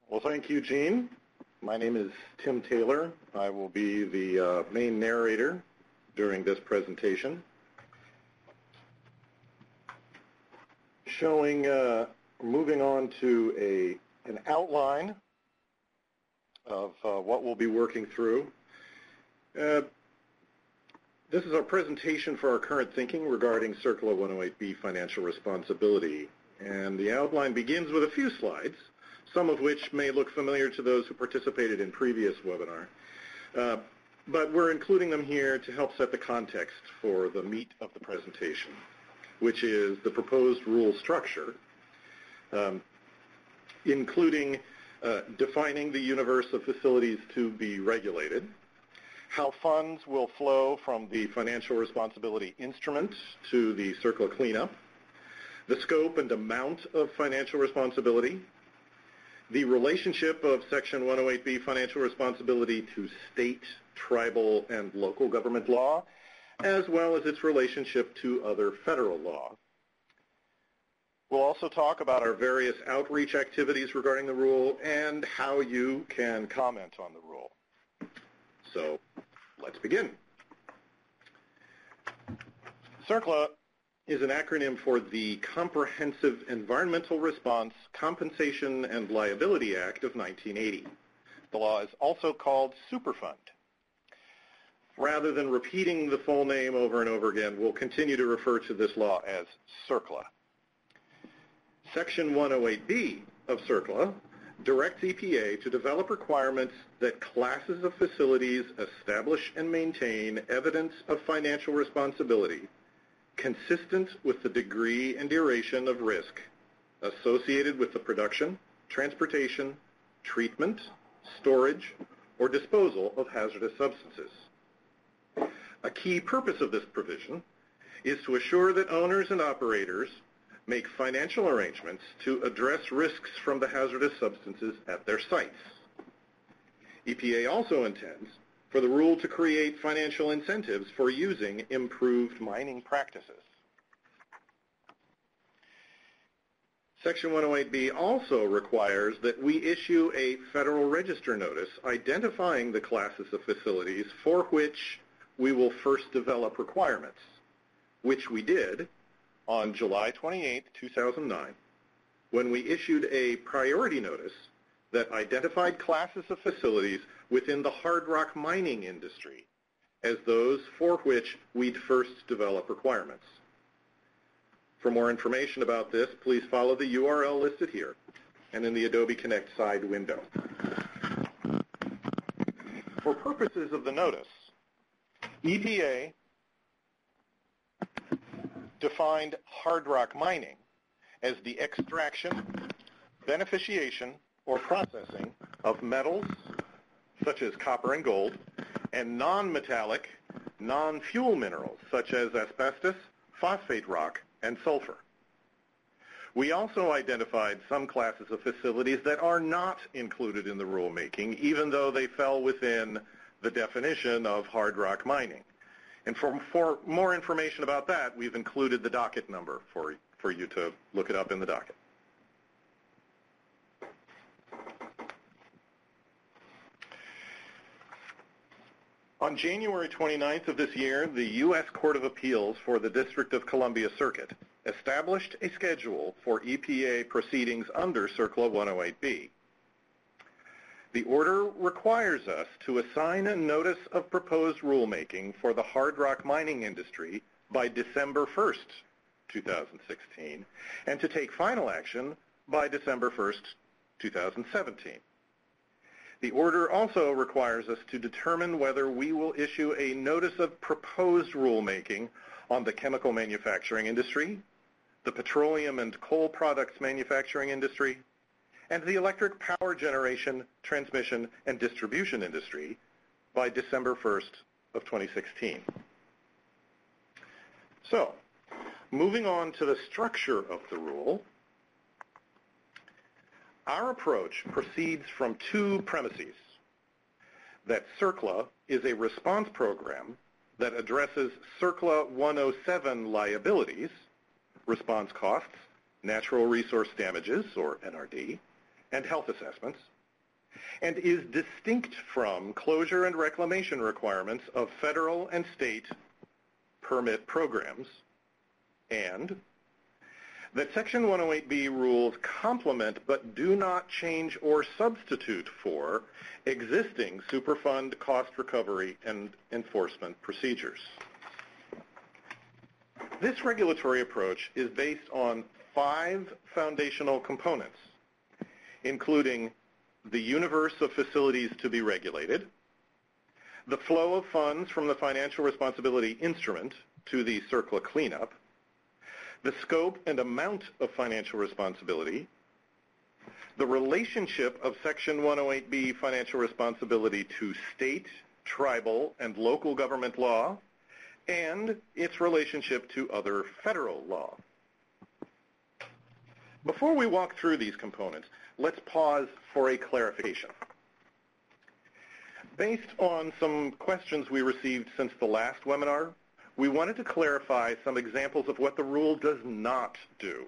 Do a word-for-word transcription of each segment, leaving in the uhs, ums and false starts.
Well, thank you, Gene. My name is Tim Taylor. I will be the uh, main narrator during this presentation, showing, uh, moving on to a, an outline of uh, what we'll be working through. Uh, this is our presentation for our current thinking regarding Circular one oh eight B financial responsibility. And the outline begins with a few slides, some of which may look familiar to those who participated in previous webinar. Uh, but we're including them here to help set the context for the meat of the presentation, which is the proposed rule structure, um, including uh, defining the universe of facilities to be regulated, how funds will flow from the financial responsibility instrument to the CERCLA cleanup, the scope and amount of financial responsibility, the relationship of Section one oh eight B financial responsibility to state, tribal, and local government law, as well as its relationship to other federal law. We'll also talk about our various outreach activities regarding the rule and how you can comment on the rule. So let's begin. CERCLA is an acronym for the Comprehensive Environmental Response, Compensation, and Liability Act of nineteen eighty. The law is also called Superfund. Rather than repeating the full name over and over again, we'll continue to refer to this law as CERCLA. Section one oh eight B of CERCLA directs E P A to develop requirements that classes of facilities establish and maintain evidence of financial responsibility consistent with the degree and duration of risk associated with the production, transportation, treatment, storage, or disposal of hazardous substances. A key purpose of this provision is to assure that owners and operators make financial arrangements to address risks from the hazardous substances at their sites. E P A also intends for the rule to create financial incentives for using improved mining practices. Section one oh eight B also requires that we issue a Federal Register notice identifying the classes of facilities for which we will first develop requirements, which we did on July twenty-eighth, two thousand nine, when we issued a priority notice that identified classes of facilities within the hard rock mining industry as those for which we'd first develop requirements. For more information about this, please follow the U R L listed here and in the Adobe Connect side window. For purposes of the notice, E P A defined hard rock mining as the extraction, beneficiation, or processing of metals, such as copper and gold, and non-metallic, non-fuel minerals, such as asbestos, phosphate rock, and sulfur. We also identified some classes of facilities that are not included in the rulemaking, even though they fell within the definition of hard rock mining. And for, for more information about that, we've included the docket number for, for you to look it up in the docket. On January twenty-ninth of this year, the U S Court of Appeals for the District of Columbia Circuit established a schedule for E P A proceedings under CERCLA one oh eight B. The order requires us to assign a notice of proposed rulemaking for the hard rock mining industry by December first, two thousand sixteen, and to take final action by December first, two thousand seventeen. The order also requires us to determine whether we will issue a notice of proposed rulemaking on the chemical manufacturing industry, the petroleum and coal products manufacturing industry, and the electric power generation, transmission, and distribution industry by December first of twenty sixteen. So, moving on to the structure of the rule, our approach proceeds from two premises: that CERCLA is a response program that addresses CERCLA one oh seven liabilities, response costs, natural resource damages, or N R D, and health assessments, and is distinct from closure and reclamation requirements of federal and state permit programs, and that Section one oh eight B rules complement but do not change or substitute for existing Superfund cost recovery and enforcement procedures. This regulatory approach is based on five foundational components, including the universe of facilities to be regulated, the flow of funds from the financial responsibility instrument to the CERCLA cleanup, the scope and amount of financial responsibility, the relationship of Section one oh eight B financial responsibility to state, tribal, and local government law, and its relationship to other federal law. Before we walk through these components, let's pause for a clarification. Based on some questions we received since the last webinar, we wanted to clarify some examples of what the rule does not do.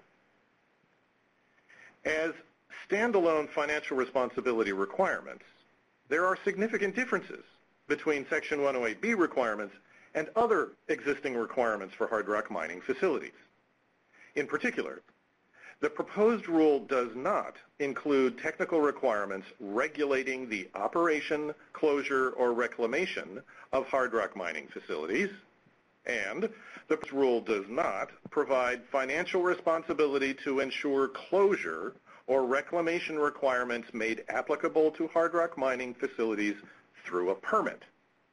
As standalone financial responsibility requirements, there are significant differences between Section one oh eight B requirements and other existing requirements for hard rock mining facilities. In particular, the proposed rule does not include technical requirements regulating the operation, closure, or reclamation of hard rock mining facilities, and the rule does not provide financial responsibility to ensure closure or reclamation requirements made applicable to hard rock mining facilities through a permit.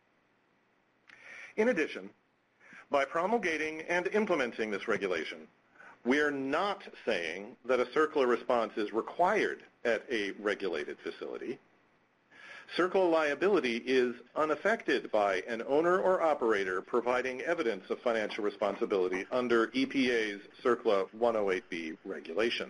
In addition, by promulgating and implementing this regulation, we are not saying that a CERCLA response is required at a regulated facility. CERCLA liability is unaffected by an owner or operator providing evidence of financial responsibility under E P A's CERCLA one oh eight B regulations.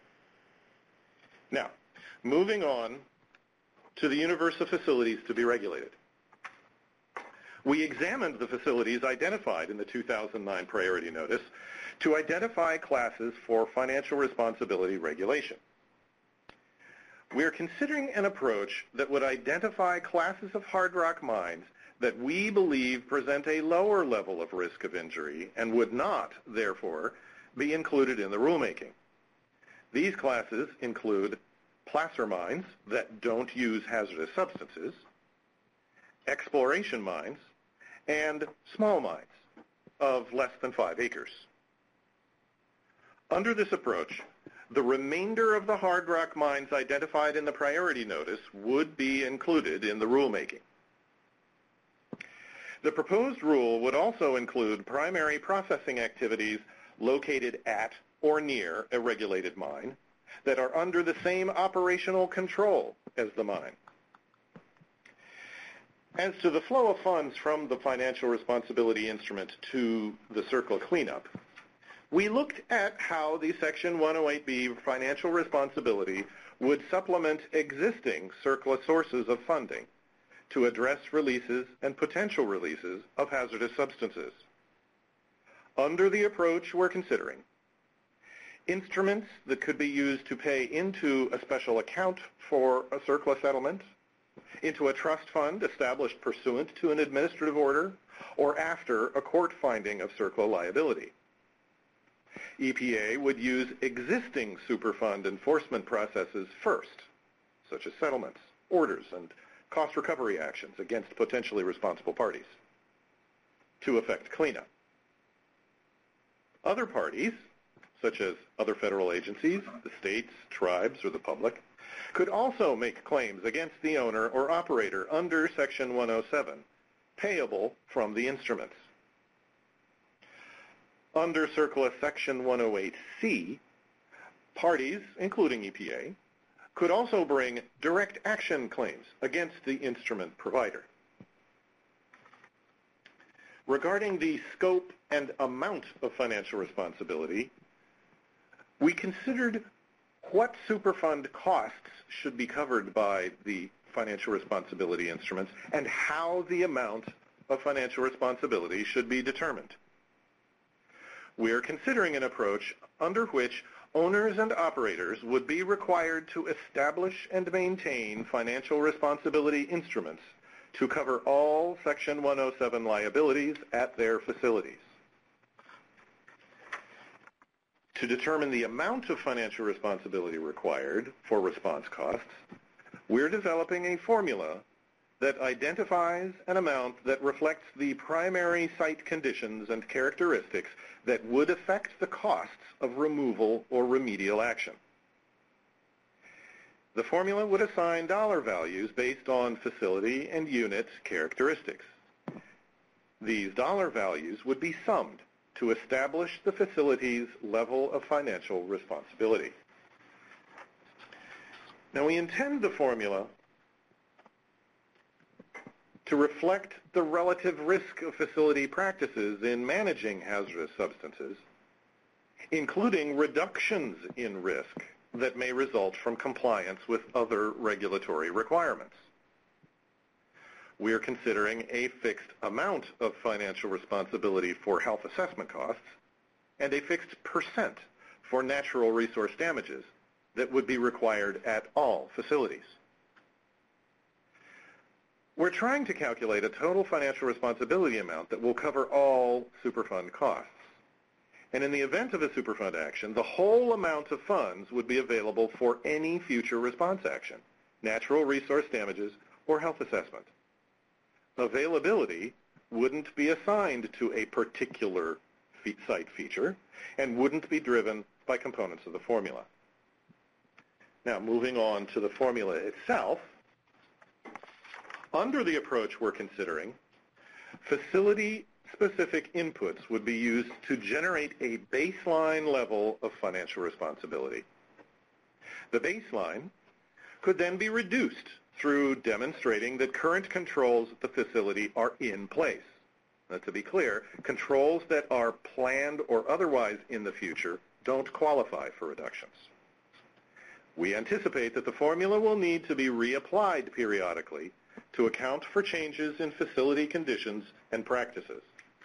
Now, moving on to the universe of facilities to be regulated. We examined the facilities identified in the two thousand nine priority notice to identify classes for financial responsibility regulation. We are considering an approach that would identify classes of hard rock mines that we believe present a lower level of risk of injury and would not, therefore, be included in the rulemaking. These classes include placer mines that don't use hazardous substances, exploration mines, and small mines of less than five acres. Under this approach, the remainder of the hard rock mines identified in the priority notice would be included in the rulemaking. The proposed rule would also include primary processing activities located at or near a regulated mine that are under the same operational control as the mine. As to the flow of funds from the financial responsibility instrument to the CERCLA cleanup, we looked at how the Section one oh eight B financial responsibility would supplement existing CERCLA sources of funding to address releases and potential releases of hazardous substances. Under the approach we're considering, instruments that could be used to pay into a special account for a CERCLA settlement, into a trust fund established pursuant to an administrative order, or after a court finding of CERCLA liability. E P A would use existing Superfund enforcement processes first, such as settlements, orders, and cost recovery actions against potentially responsible parties, to effect cleanup. Other parties, such as other federal agencies, the states, tribes, or the public, could also make claims against the owner or operator under Section one oh seven, payable from the instruments. Under CERCLA Section one oh eight C, parties, including E P A, could also bring direct action claims against the instrument provider. Regarding the scope and amount of financial responsibility, we considered what Superfund costs should be covered by the financial responsibility instruments and how the amount of financial responsibility should be determined. We are considering an approach under which owners and operators would be required to establish and maintain financial responsibility instruments to cover all Section one oh seven liabilities at their facilities. To determine the amount of financial responsibility required for response costs, we're developing a formula that identifies an amount that reflects the primary site conditions and characteristics that would affect the costs of removal or remedial action. The formula would assign dollar values based on facility and unit characteristics. These dollar values would be summed to establish the facility's level of financial responsibility. Now, we intend the formula to reflect the relative risk of facility practices in managing hazardous substances, including reductions in risk that may result from compliance with other regulatory requirements. We are considering a fixed amount of financial responsibility for health assessment costs and a fixed percent for natural resource damages that would be required at all facilities. We're trying to calculate a total financial responsibility amount that will cover all Superfund costs. And in the event of a Superfund action, the whole amount of funds would be available for any future response action, natural resource damages, or health assessment. Availability wouldn't be assigned to a particular fe- site feature and wouldn't be driven by components of the formula. Now, moving on to the formula itself, under the approach we're considering, facility-specific inputs would be used to generate a baseline level of financial responsibility. The baseline could then be reduced through demonstrating that current controls at the facility are in place. Now, to be clear, controls that are planned or otherwise in the future don't qualify for reductions. We anticipate that the formula will need to be reapplied periodically to account for changes in facility conditions and practices.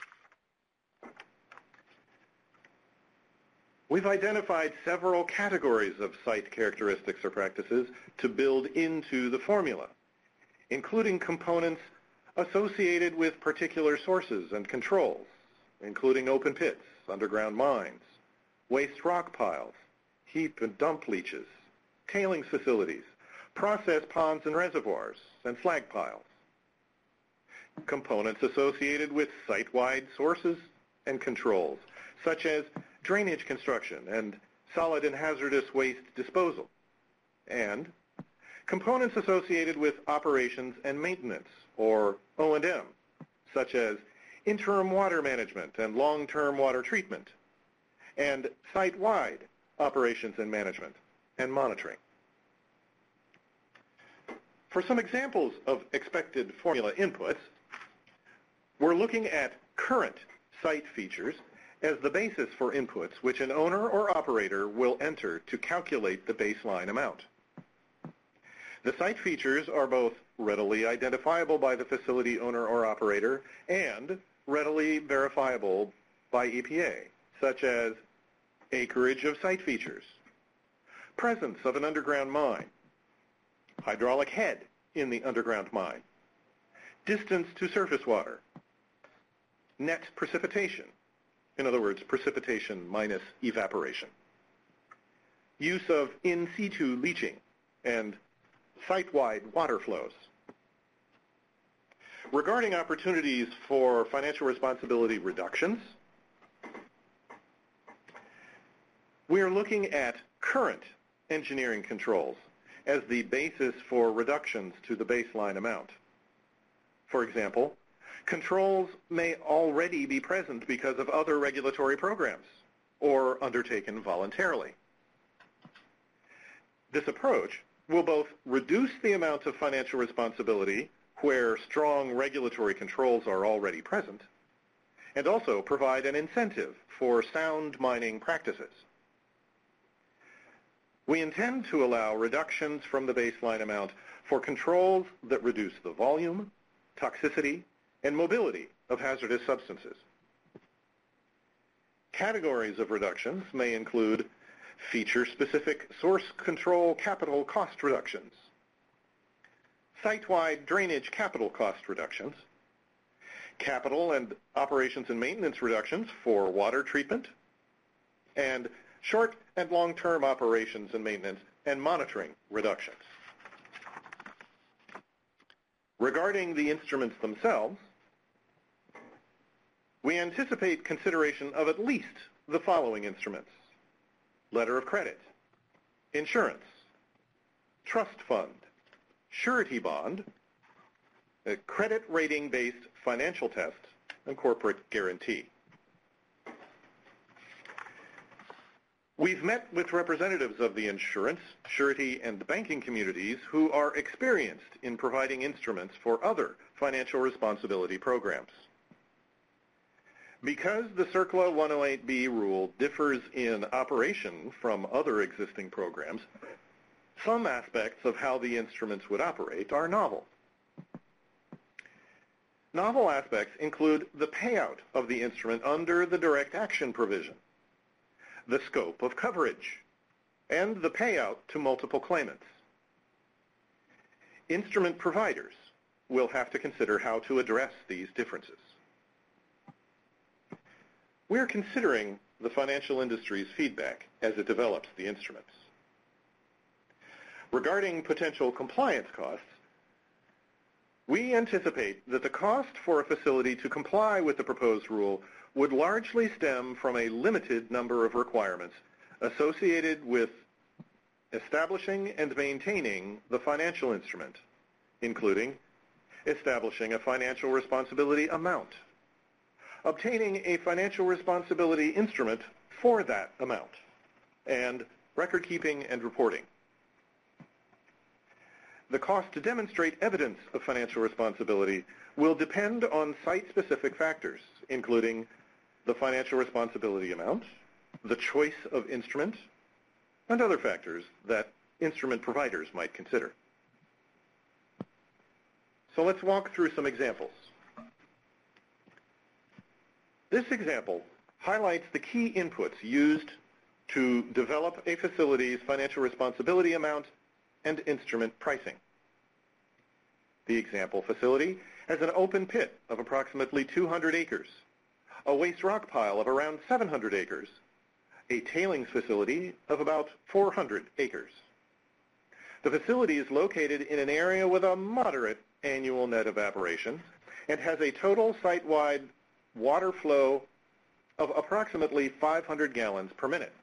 We've identified several categories of site characteristics or practices to build into the formula, including components associated with particular sources and controls, including open pits, underground mines, waste rock piles, heap and dump leaches, tailings facilities, process ponds and reservoirs, and slag piles. Components associated with site-wide sources and controls, such as drainage construction and solid and hazardous waste disposal, and components associated with operations and maintenance, or O and M, such as interim water management and long-term water treatment, and site-wide operations and management and monitoring. For some examples of expected formula inputs, we're looking at current site features as the basis for inputs which an owner or operator will enter to calculate the baseline amount. The site features are both readily identifiable by the facility owner or operator and readily verifiable by E P A, such as acreage of site features, presence of an underground mine, hydraulic head in the underground mine, distance to surface water, net precipitation, in other words, precipitation minus evaporation, use of in situ leaching, and site-wide water flows. Regarding opportunities for financial responsibility reductions, we are looking at current engineering controls as the basis for reductions to the baseline amount. For example, controls may already be present because of other regulatory programs or undertaken voluntarily. This approach will both reduce the amount of financial responsibility where strong regulatory controls are already present, and also provide an incentive for sound mining practices. We intend to allow reductions from the baseline amount for controls that reduce the volume, toxicity, and mobility of hazardous substances. Categories of reductions may include feature-specific source control capital cost reductions, site-wide drainage capital cost reductions, capital and operations and maintenance reductions for water treatment, and short and long-term operations and maintenance and monitoring reductions. Regarding the instruments themselves, we anticipate consideration of at least the following instruments: letter of credit, insurance, trust fund, surety bond, a credit rating-based financial test, and corporate guarantee. We've met with representatives of the insurance, surety, and banking communities who are experienced in providing instruments for other financial responsibility programs. Because the CERCLA one oh eight B rule differs in operation from other existing programs, some aspects of how the instruments would operate are novel. Novel aspects include the payout of the instrument under the direct action provision, the scope of coverage, and the payout to multiple claimants. Instrument providers will have to consider how to address these differences. We're considering the financial industry's feedback as it develops the instruments. Regarding potential compliance costs, we anticipate that the cost for a facility to comply with the proposed rule would largely stem from a limited number of requirements associated with establishing and maintaining the financial instrument, including establishing a financial responsibility amount, obtaining a financial responsibility instrument for that amount, and record keeping and reporting. The cost to demonstrate evidence of financial responsibility will depend on site-specific factors, including the financial responsibility amount, the choice of instrument, and other factors that instrument providers might consider. So let's walk through some examples. This example highlights the key inputs used to develop a facility's financial responsibility amount and instrument pricing. The example facility has an open pit of approximately two hundred acres, a waste rock pile of around seven hundred acres, a tailings facility of about four hundred acres. The facility is located in an area with a moderate annual net evaporation and has a total site-wide water flow of approximately five hundred gallons per minute.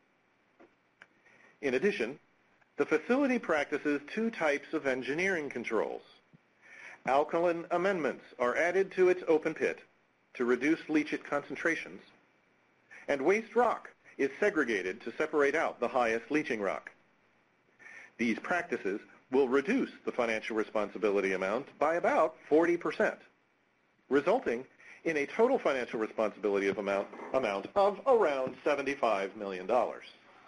In addition, the facility practices two types of engineering controls. Alkaline amendments are added to its open pit to reduce leachate concentrations, and waste rock is segregated to separate out the highest leaching rock. These practices will reduce the financial responsibility amount by about forty percent, resulting in a total financial responsibility of amount, amount of around seventy-five million dollars.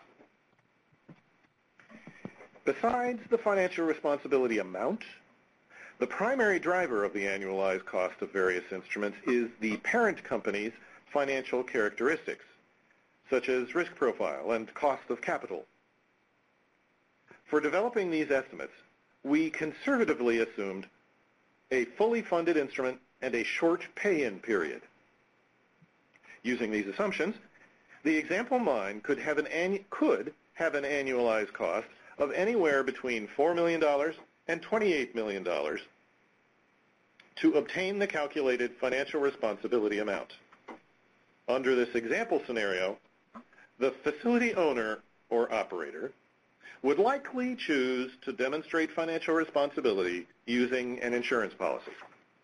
Besides the financial responsibility amount, the primary driver of the annualized cost of various instruments is the parent company's financial characteristics, such as risk profile and cost of capital. For developing these estimates, we conservatively assumed a fully funded instrument and a short pay-in period. Using these assumptions, the example mine could have an, annu- could have an annualized cost of anywhere between four million dollars and twenty-eight million dollars to obtain the calculated financial responsibility amount. Under this example scenario, the facility owner or operator would likely choose to demonstrate financial responsibility using an insurance policy.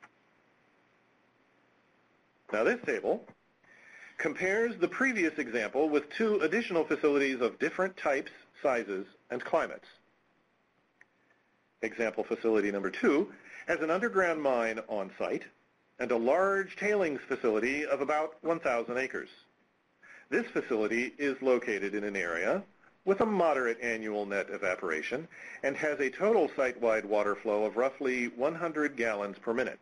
Now this table compares the previous example with two additional facilities of different types, sizes, and climates. Example facility number two has an underground mine on site and a large tailings facility of about one thousand acres. This facility is located in an area with a moderate annual net evaporation and has a total site-wide water flow of roughly one hundred gallons per minute.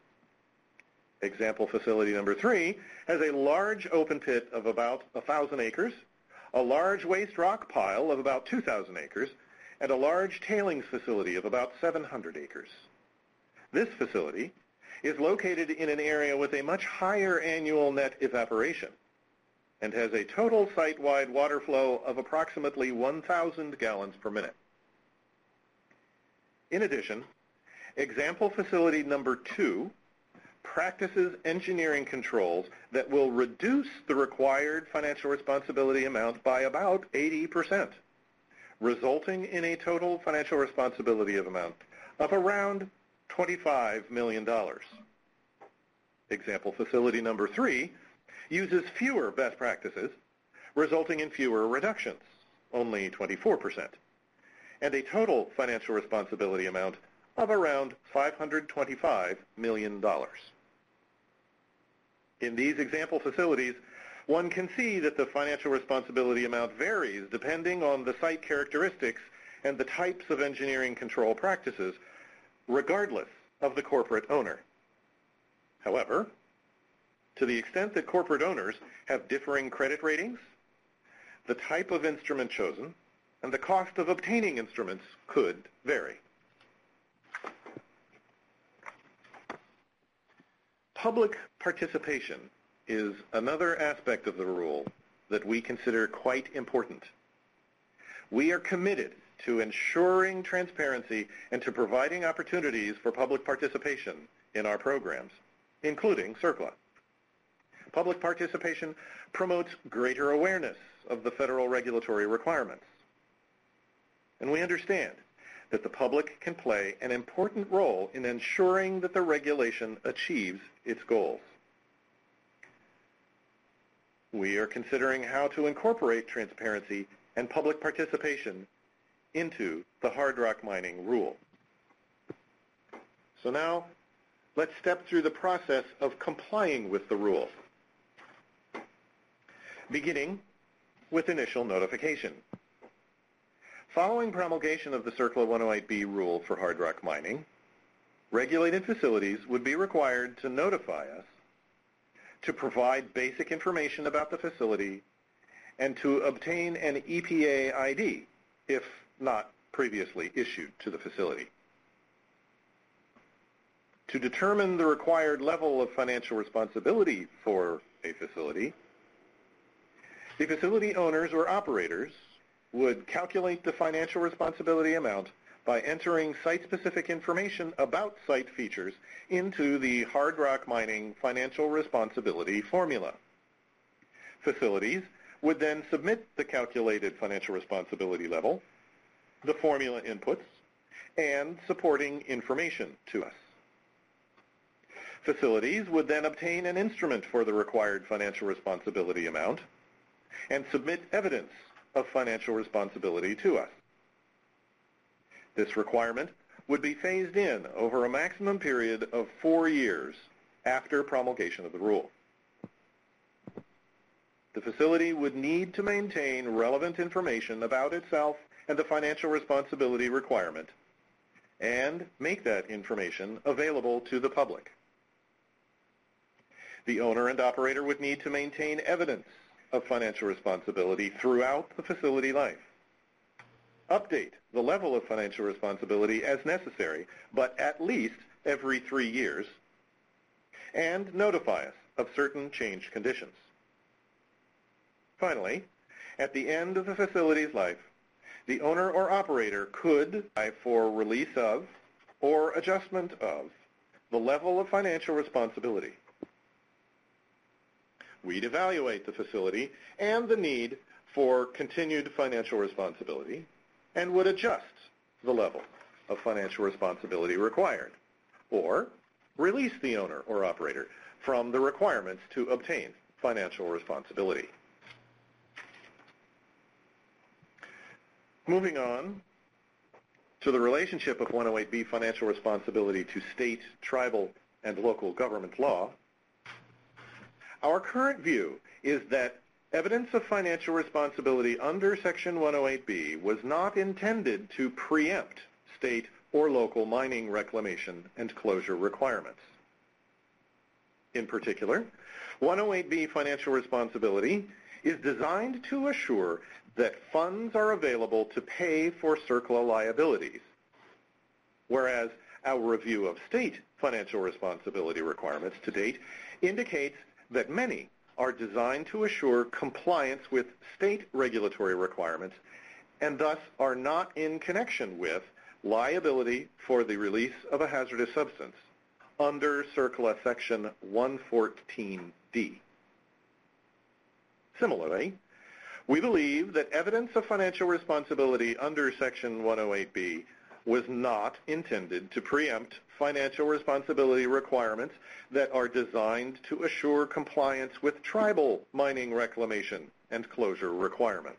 Example facility number three has a large open pit of about one thousand acres, a large waste rock pile of about two thousand acres, and a large tailings facility of about seven hundred acres. This facility is located in an area with a much higher annual net evaporation and has a total site-wide water flow of approximately one thousand gallons per minute. In addition, example facility number two practices engineering controls that will reduce the required financial responsibility amount by about eighty percent, resulting in a total financial responsibility of amount of around twenty-five million dollars. Example facility number three uses fewer best practices, resulting in fewer reductions, only twenty-four percent, and a total financial responsibility amount of around five hundred twenty-five million dollars. In these example facilities, one can see that the financial responsibility amount varies depending on the site characteristics and the types of engineering control practices, regardless of the corporate owner. However, to the extent that corporate owners have differing credit ratings, the type of instrument chosen and the cost of obtaining instruments could vary. Public participation is another aspect of the rule that we consider quite important. We are committed to ensuring transparency and to providing opportunities for public participation in our programs, including CERCLA. Public participation promotes greater awareness of the federal regulatory requirements. And we understand that the public can play an important role in ensuring that the regulation achieves its goals. We are considering how to incorporate transparency and public participation into the hard rock mining rule. So now, let's step through the process of complying with the rule, beginning with initial notification. Following promulgation of the CERCLA one oh eight B rule for hard rock mining, regulated facilities would be required to notify us, to provide basic information about the facility, and to obtain an E P A I D, if not previously issued to the facility. To determine the required level of financial responsibility for a facility, the facility owners or operators would calculate the financial responsibility amount by entering site-specific information about site features into the hard rock mining financial responsibility formula. Facilities would then submit the calculated financial responsibility level, the formula inputs, and supporting information to us. Facilities would then obtain an instrument for the required financial responsibility amount and submit evidence of financial responsibility to us. This requirement would be phased in over a maximum period of four years after promulgation of the rule. The facility would need to maintain relevant information about itself and the financial responsibility requirement and make that information available to the public. The owner and operator would need to maintain evidence of financial responsibility throughout the facility life. Update the level of financial responsibility as necessary, but at least every three years, and notify us of certain changed conditions. Finally, at the end of the facility's life, the owner or operator could apply for release of or adjustment of the level of financial responsibility. We'd evaluate the facility and the need for continued financial responsibility and would adjust the level of financial responsibility required, or release the owner or operator from the requirements to obtain financial responsibility. Moving on to the relationship of one oh eight B financial responsibility to state, tribal, and local government law, our current view is that evidence of financial responsibility under Section one oh eight B was not intended to preempt state or local mining reclamation and closure requirements. In particular, one oh eight B financial responsibility is designed to assure that funds are available to pay for CERCLA liabilities, whereas our review of state financial responsibility requirements to date indicates that many are designed to assure compliance with state regulatory requirements and thus are not in connection with liability for the release of a hazardous substance under CERCLA Section one fourteen D. Similarly, we believe that evidence of financial responsibility under Section one oh eight B was not intended to preempt financial responsibility requirements that are designed to assure compliance with tribal mining reclamation and closure requirements.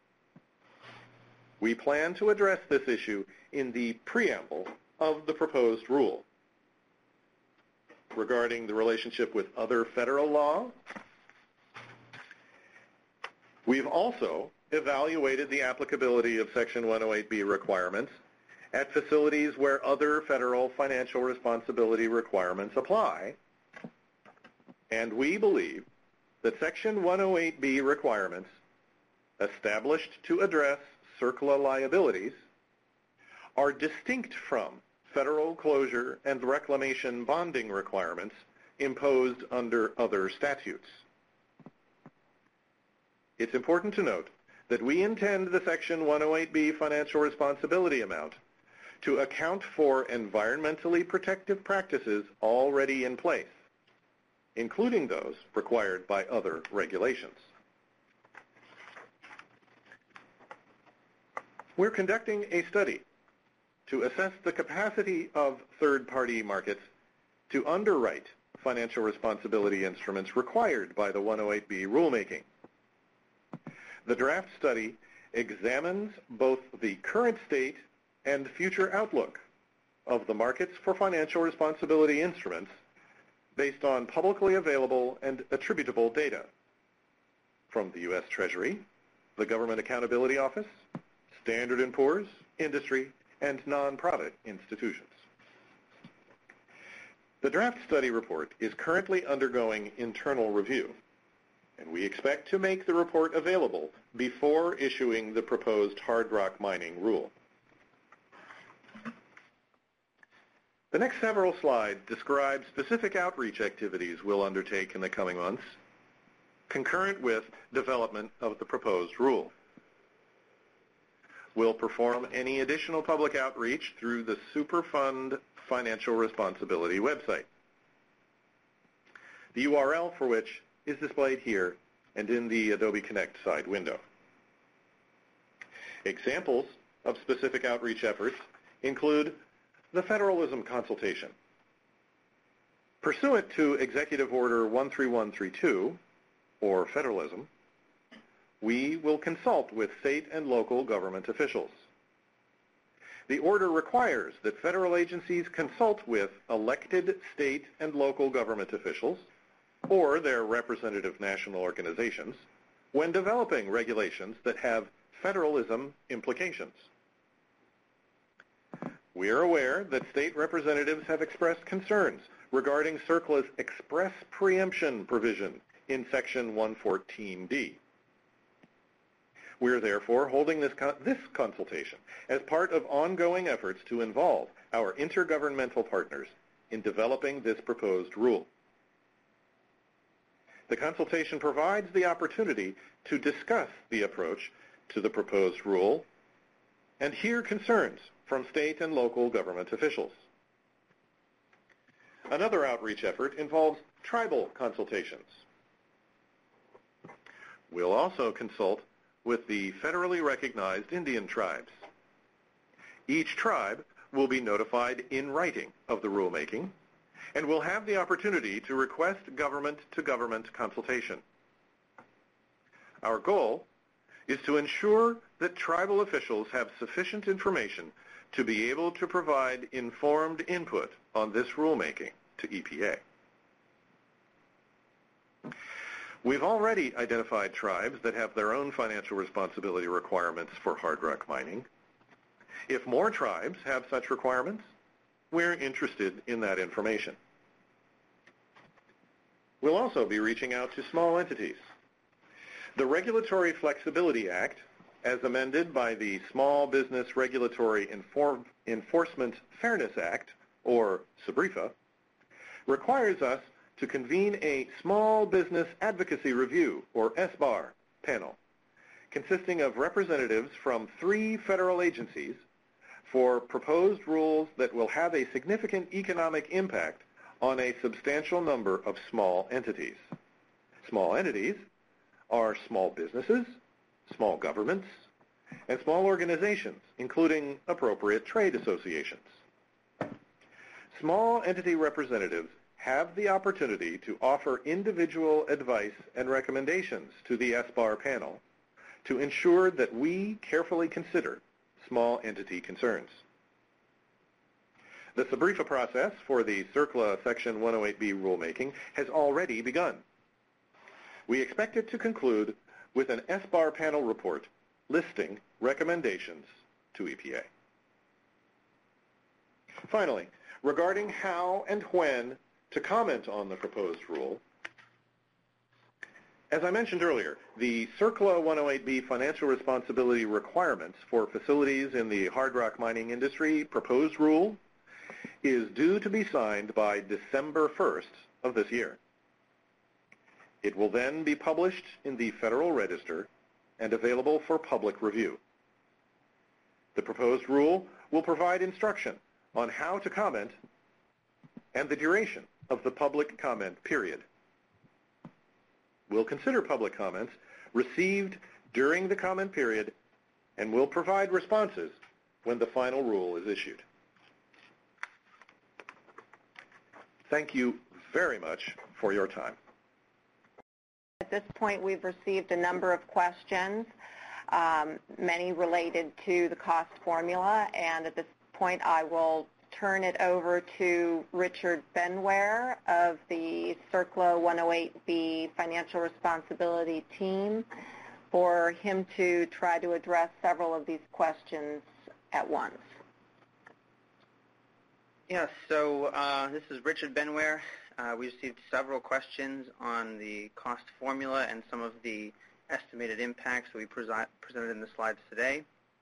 We plan to address this issue in the preamble of the proposed rule. Regarding the relationship with other federal law, we've also evaluated the applicability of Section one oh eight B requirements at facilities where other federal financial responsibility requirements apply, and we believe that Section one oh eight B requirements established to address CERCLA liabilities are distinct from federal closure and reclamation bonding requirements imposed under other statutes. It's important to note that we intend the Section one oh eight B financial responsibility amount to account for environmentally protective practices already in place, including those required by other regulations. We're conducting a study to assess the capacity of third-party markets to underwrite financial responsibility instruments required by the one oh eight B rulemaking. The draft study examines both the current state and future outlook of the markets for financial responsibility instruments based on publicly available and attributable data from the U S Treasury, the Government Accountability Office, Standard and Poor's, industry, and nonprofit institutions. The draft study report is currently undergoing internal review, and we expect to make the report available before issuing the proposed hard rock mining rule. The next several slides describe specific outreach activities we'll undertake in the coming months, concurrent with development of the proposed rule. We'll perform any additional public outreach through the Superfund Financial Responsibility website, the U R L for which is displayed here and in the Adobe Connect side window. Examples of specific outreach efforts include the Federalism Consultation. Pursuant to Executive Order one three one three two, or Federalism, we will consult with state and local government officials. The order requires that federal agencies consult with elected state and local government officials or their representative national organizations when developing regulations that have federalism implications. We are aware that state representatives have expressed concerns regarding CERCLA's express preemption provision in Section one fourteen D. We are therefore holding this, con this consultation as part of ongoing efforts to involve our intergovernmental partners in developing this proposed rule. The consultation provides the opportunity to discuss the approach to the proposed rule and hear concerns from state and local government officials. Another outreach effort involves tribal consultations. We'll also consult with the federally recognized Indian tribes. Each tribe will be notified in writing of the rulemaking and will have the opportunity to request government-to-government consultation. Our goal is to ensure that tribal officials have sufficient information to be able to provide informed input on this rulemaking to E P A. We've already identified tribes that have their own financial responsibility requirements for hard rock mining. If more tribes have such requirements, we're interested in that information. We'll also be reaching out to small entities. The Regulatory Flexibility Act, as amended by the Small Business Regulatory Enfor- Enforcement Fairness Act, or SBREFA, requires us to convene a Small Business Advocacy Review, or S B A R, panel, consisting of representatives from three federal agencies for proposed rules that will have a significant economic impact on a substantial number of small entities. Small entities are small businesses, small governments, and small organizations, including appropriate trade associations. Small entity representatives have the opportunity to offer individual advice and recommendations to the S B A R panel to ensure that we carefully consider small entity concerns. The SBREFA process for the CERCLA Section one oh eight B rulemaking has already begun. We expect it to conclude with an S B A R panel report listing recommendations to E P A. Finally, regarding how and when to comment on the proposed rule, as I mentioned earlier, the CERCLA one oh eight B financial responsibility requirements for facilities in the hard rock mining industry proposed rule is due to be signed by December first of this year. It will then be published in the Federal Register and available for public review. The proposed rule will provide instruction on how to comment and the duration of the public comment period. We'll consider public comments received during the comment period and will provide responses when the final rule is issued. Thank you very much for your time. At this point, we've received a number of questions, um, many related to the cost formula, and at this point I will turn it over to Richard Benware of the CERCLA one oh eight B Financial Responsibility Team for him to try to address several of these questions at once. Yes, so uh, this is Richard Benware. Uh, we received several questions on the cost formula and some of the estimated impacts that we presi- presented in the slides today.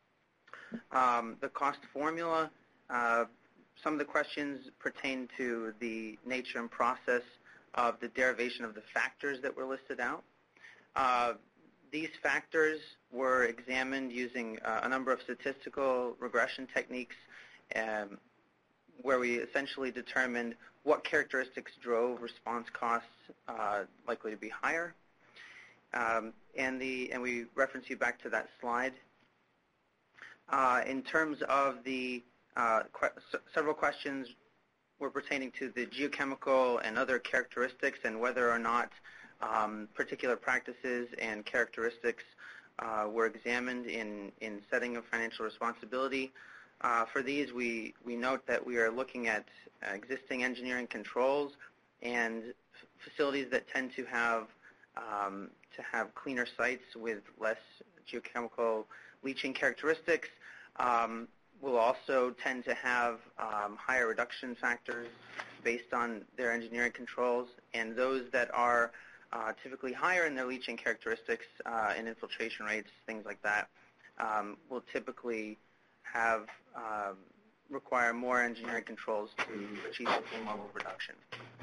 Um, the cost formula, uh, some of the questions pertain to the nature and process of the derivation of the factors that were listed out. Uh, these factors were examined using uh, a number of statistical regression techniques um, where we essentially determined what characteristics drove response costs uh, likely to be higher. Um, and, the, and we reference you back to that slide. Uh, in terms of the uh, que several questions were pertaining to the geochemical and other characteristics and whether or not um, particular practices and characteristics uh, were examined in, in setting of financial responsibility. Uh, for these, we, we note that we are looking at uh, existing engineering controls and facilities that tend to have um, to have cleaner sites with less geochemical leaching characteristics. Um, will also tend to have um, higher reduction factors based on their engineering controls, and those that are uh, typically higher in their leaching characteristics uh, and infiltration rates, things like that, um, will typically have um, require more engineering controls to achieve the same level of reduction.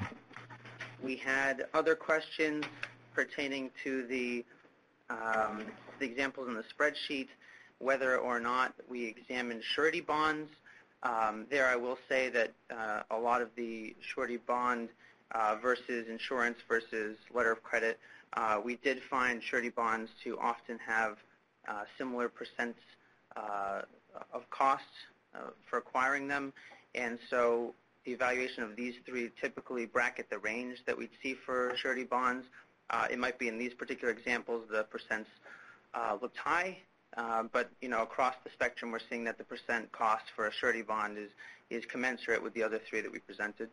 We had other questions pertaining to the, um, the examples in the spreadsheet, whether or not we examined surety bonds. Um, there I will say that uh, a lot of the surety bond uh, versus insurance versus letter of credit, uh, we did find surety bonds to often have uh, similar percents uh, of costs uh, for acquiring them, and so the evaluation of these three typically bracket the range that we'd see for surety bonds. Uh, it might be in these particular examples the percents uh, looked high, uh, but you know across the spectrum we're seeing that the percent cost for a surety bond is is commensurate with the other three that we presented.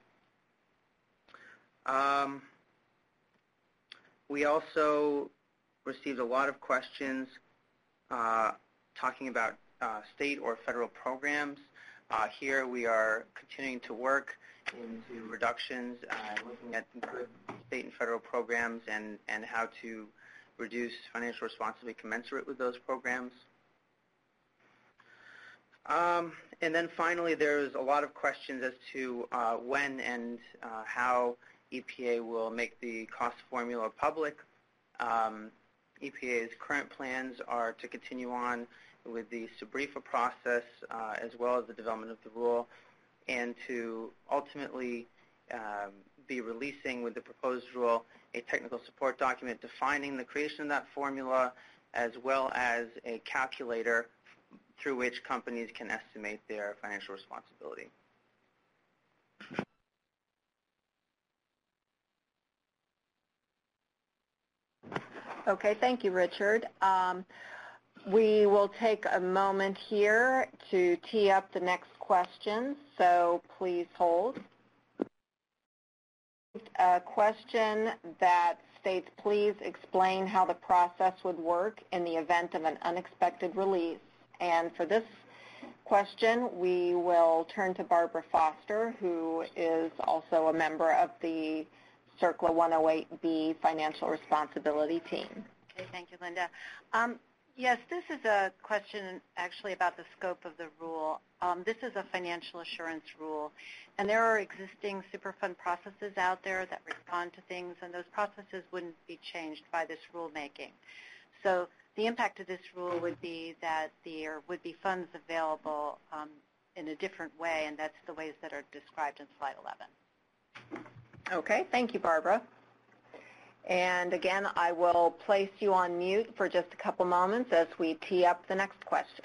Um, we also received a lot of questions uh, talking about uh, state or federal programs. Uh, here we are continuing to work into reductions, uh, looking at good state and federal programs and, and how to reduce financial responsibility commensurate with those programs. Um, and then finally, there's a lot of questions as to uh, when and uh, how E P A will make the cost formula public. Um, E P A's current plans are to continue on with the SBREFA process uh, as well as the development of the rule, and to ultimately um, be releasing with the proposed rule a technical support document defining the creation of that formula as well as a calculator through which companies can estimate their financial responsibility. Okay, thank you, Richard. Um, we will take a moment here to tee up the next questions, so please hold. A question that states, please explain how the process would work in the event of an unexpected release. And for this question, we will turn to Barbara Foster, who is also a member of the CERCLA one oh eight B Financial Responsibility Team. Okay, thank you, Linda. Um, yes, this is a question actually about the scope of the rule. Um, this is a financial assurance rule, and there are existing Superfund processes out there that respond to things, and those processes wouldn't be changed by this rulemaking. So the impact of this rule would be that there would be funds available um, in a different way, and that's the ways that are described in slide eleven. Okay, thank you, Barbara. And again, I will place you on mute for just a couple moments as we tee up the next question.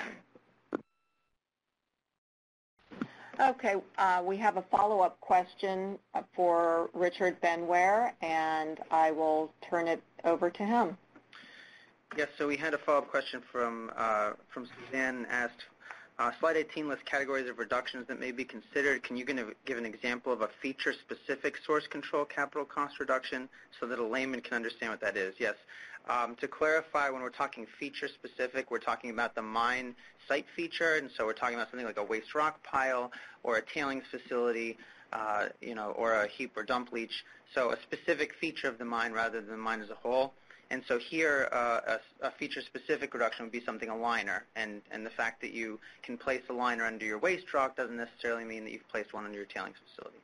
Okay, uh, we have a follow-up question for Richard Benware, and I will turn it over to him. Yes, so we had a follow-up question from, uh, from Suzanne asked, Uh, slide eighteen lists categories of reductions that may be considered. Can you give an example of a feature-specific source control capital cost reduction so that a layman can understand what that is? Yes. Um, to clarify, when we're talking feature-specific, we're talking about the mine site feature, and so we're talking about something like a waste rock pile or a tailings facility, uh, you know, or a heap or dump leach. So a specific feature of the mine rather than the mine as a whole. And so here, uh, a, a feature-specific reduction would be something a liner, and, and the fact that you can place a liner under your waste rock doesn't necessarily mean that you've placed one under your tailings facility.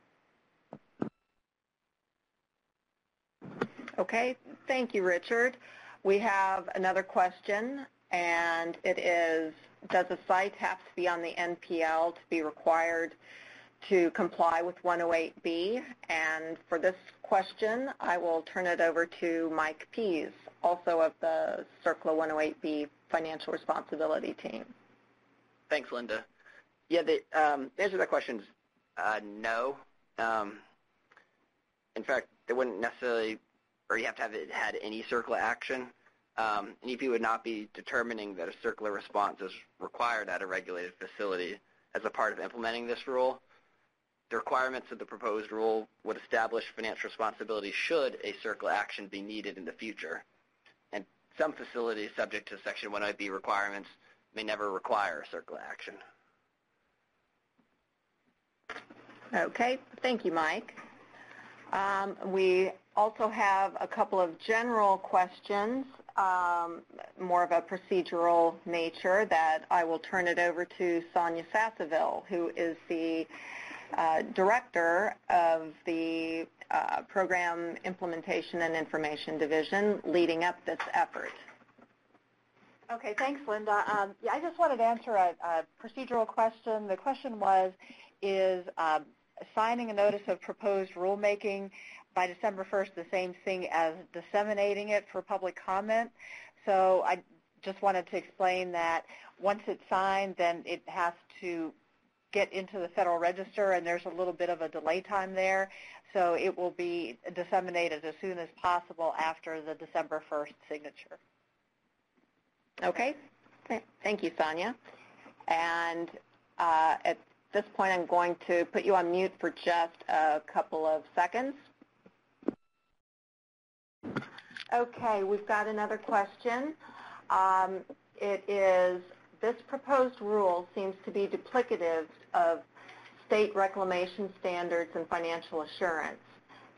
Okay, thank you, Richard. We have another question, and it is, does a site have to be on the N P L to be required to comply with one oh eight B? And for this question, I will turn it over to Mike Pease, also of the CERCLA one oh eight B Financial Responsibility Team. Thanks, Linda. Yeah, the, um, the answer to that question is uh, no. Um, in fact, they wouldn't necessarily, or you have to have it had any CERCLA action. Um, an E P would not be determining that a CERCLA response is required at a regulated facility as a part of implementing this rule. The requirements of the proposed rule would establish financial responsibility should a CERCLA action be needed in the future. And some facilities subject to Section one oh eight B requirements may never require a CERCLA action. Okay, thank you, Mike. Um, we also have a couple of general questions, um, more of a procedural nature, that I will turn it over to Sonia Sasseville, who is the Uh, Director of the uh, Program Implementation and Information Division leading up this effort. Okay, thanks, Linda. Um, yeah, I just wanted to answer a, a procedural question. The question was, is um, signing a notice of proposed rulemaking by December first the same thing as disseminating it for public comment? So I just wanted to explain that once it's signed, then it has to get into the Federal Register, and there's a little bit of a delay time there. So it will be disseminated as soon as possible after the December first signature. Okay. Thank you, Sonia. And uh, at this point, I'm going to put you on mute for just a couple of seconds. Okay, we've got another question. Um, it is, this proposed rule seems to be duplicative of state reclamation standards and financial assurance.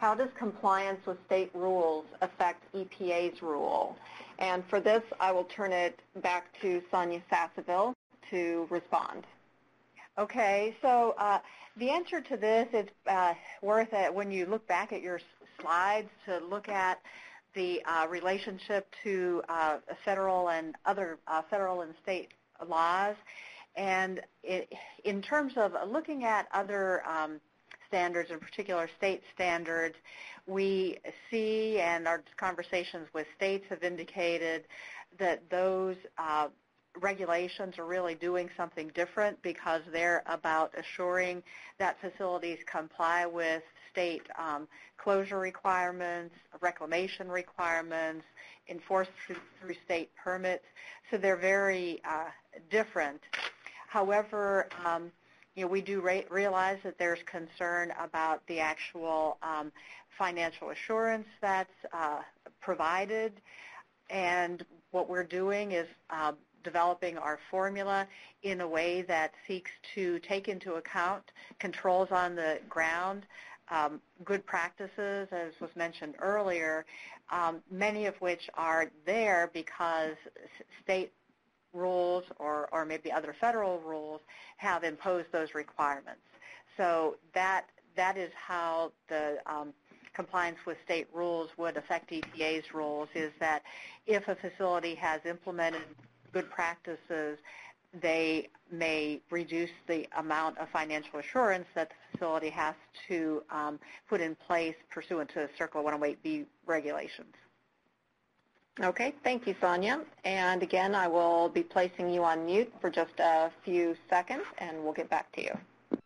how does compliance with state rules affect E P A's rule? And for this, I will turn it back to Sonia Sasseville to respond. Okay, so uh, the answer to this is uh, worth it when you look back at your slides to look at the uh, relationship to uh, federal and other uh, federal and state laws. And it, in terms of looking at other um, standards, in particular state standards, we see, and our conversations with states have indicated, that those uh, regulations are really doing something different because they're about assuring that facilities comply with state um, closure requirements, reclamation requirements, enforced through, through state permits. So they're very uh, different. However, um, you know, we do re- realize that there's concern about the actual um, financial assurance that's uh, provided, and what we're doing is uh, developing our formula in a way that seeks to take into account controls on the ground, um, good practices, as was mentioned earlier, um, many of which are there because state rules or, or maybe other federal rules have imposed those requirements. So that that is how the um, compliance with state rules would affect E P A's rules, is that if a facility has implemented good practices, they may reduce the amount of financial assurance that the facility has to um, put in place pursuant to CERCLA one oh eight B regulations. Okay, thank you, Sonia. And again, I will be placing you on mute for just a few seconds, and we'll get back to you.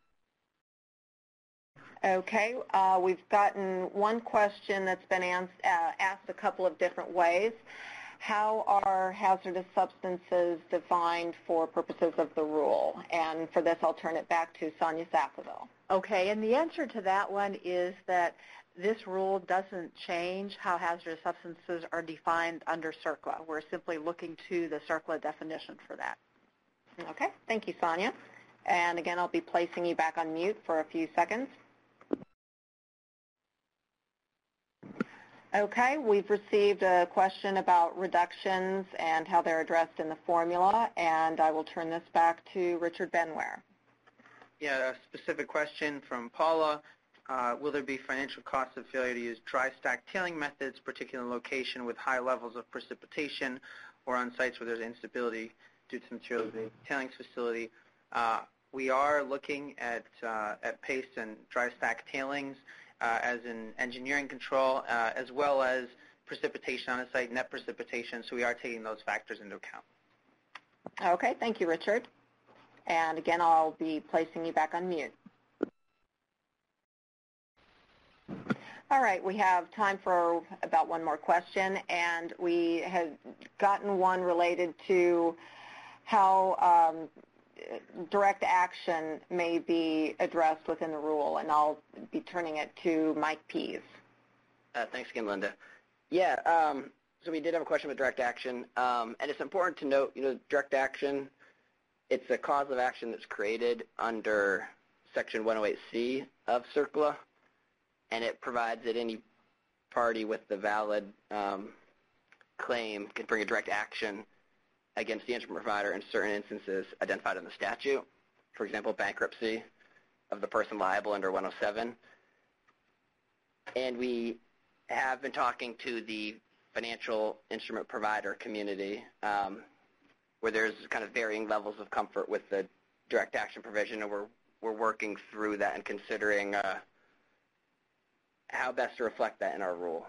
Okay, uh, we've gotten one question that's been ans- uh, asked a couple of different ways. How are hazardous substances defined for purposes of the rule? And for this, I'll turn it back to Sonia Sasseville. Okay, and the answer to that one is that this rule doesn't change how hazardous substances are defined under CERCLA. We're simply looking to the CERCLA definition for that. Okay, thank you, Sonia. And again, I'll be placing you back on mute for a few seconds. Okay, we've received a question about reductions and how they're addressed in the formula, and I will turn this back to Richard Benware. Yeah, a specific question from Paula. Uh, will there be financial costs of failure to use dry stack tailing methods, particularly in location with high levels of precipitation or on sites where there's instability due to materials in the tailings facility? Uh, we are looking at, uh, at paste and dry stack tailings uh, as an engineering control, uh, as well as precipitation on a site, net precipitation, so we are taking those factors into account. Okay, thank you, Richard. And again, I'll be placing you back on mute. All right, we have time for about one more question, and we have gotten one related to how um, direct action may be addressed within the rule, and I'll be turning it to Mike Pease. Uh, thanks again, Linda. Yeah, um, so we did have a question about direct action, um, and it's important to note, you know, direct action, it's a cause of action that's created under Section one oh eight C of CERCLA, and it provides that any party with the valid um, claim can bring a direct action against the instrument provider in certain instances identified in the statute. For example, bankruptcy of the person liable under one oh seven. And we have been talking to the financial instrument provider community um, where there's kind of varying levels of comfort with the direct action provision, and we're, we're working through that and considering uh, how best to reflect that in our rule.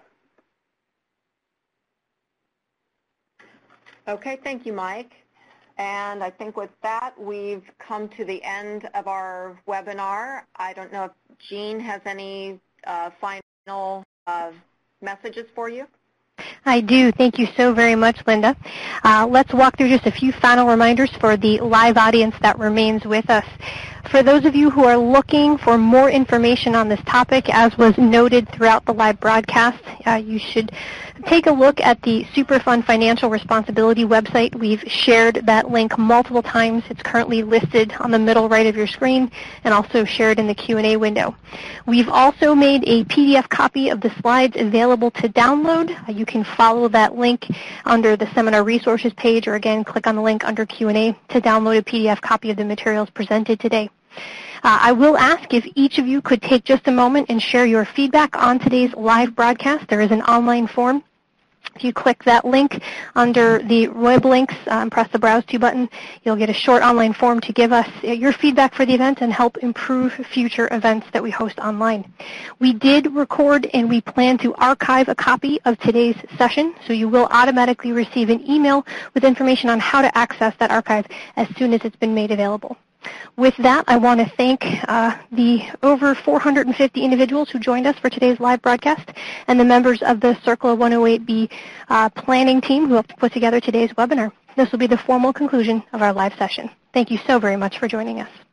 Okay, thank you, Mike. And I think with that, we've come to the end of our webinar. I don't know if Jean has any uh, final uh, messages for you. I do. Thank you so very much, Linda. Uh, let's walk through just a few final reminders for the live audience that remains with us. For those of you who are looking for more information on this topic, as was noted throughout the live broadcast, uh, you should take a look at the Superfund Financial Responsibility website. We've shared that link multiple times. It's currently listed on the middle right of your screen and also shared in the Q and A window. We've also made a P D F copy of the slides available to download. Uh, you can follow that link under the Seminar Resources page, or again, click on the link under Q and A to download a P D F copy of the materials presented today. Uh, I will ask if each of you could take just a moment and share your feedback on today's live broadcast. There is an online form. If you click that link under the web links uh, and press the Browse To button, you'll get a short online form to give us your feedback for the event and help improve future events that we host online. We did record and we plan to archive a copy of today's session, so you will automatically receive an email with information on how to access that archive as soon as it's been made available. With that, I want to thank uh, the over four hundred fifty individuals who joined us for today's live broadcast and the members of the CERCLA one oh eight B uh, planning team who helped put together today's webinar. This will be the formal conclusion of our live session. Thank you so very much for joining us.